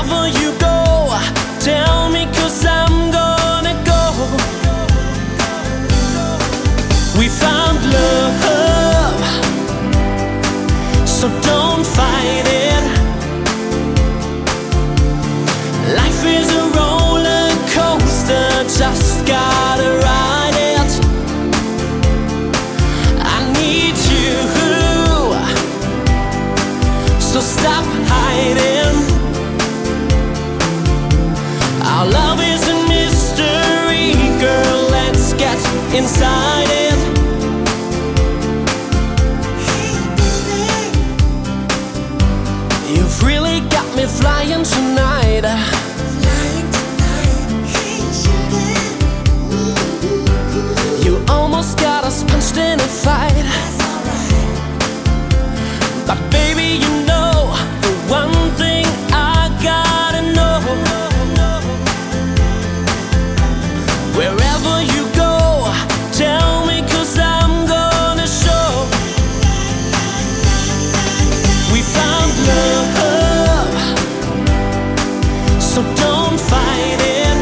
Wherever you go, tell me, 'cause I'm gonna go. We found love, so don't fight it. Life is a roller coaster, just gotta ride it. I need you, so stop hiding. Our love is a mystery, girl, let's get inside it. You've really got me flying tonight. You almost got us punched in a fight. But baby, you know the one thing I gotta know. Wherever you go, tell me, 'cause I'm gonna show. We found love, so don't fight it.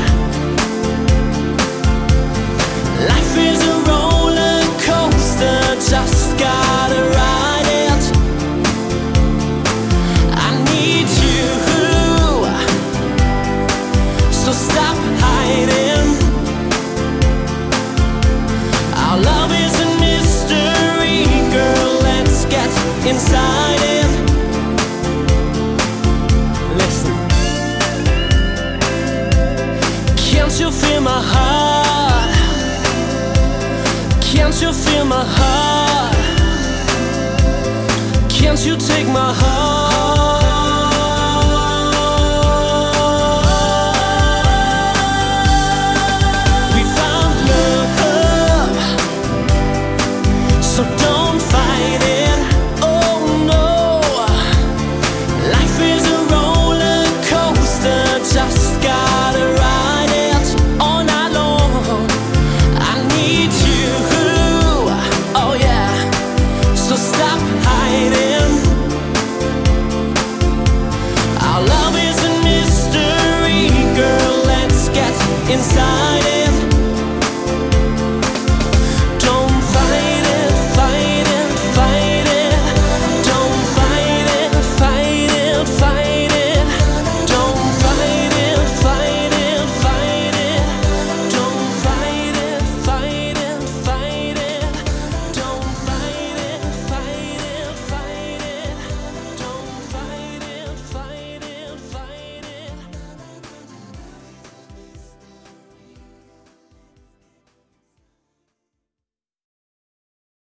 Life is a roller coaster, just gotta ride it. I need you, so stop hiding. Our love is a mystery, girl, let's get inside it. Listen. Can't you feel my heart? Can't you feel my heart? Can't you take my heart?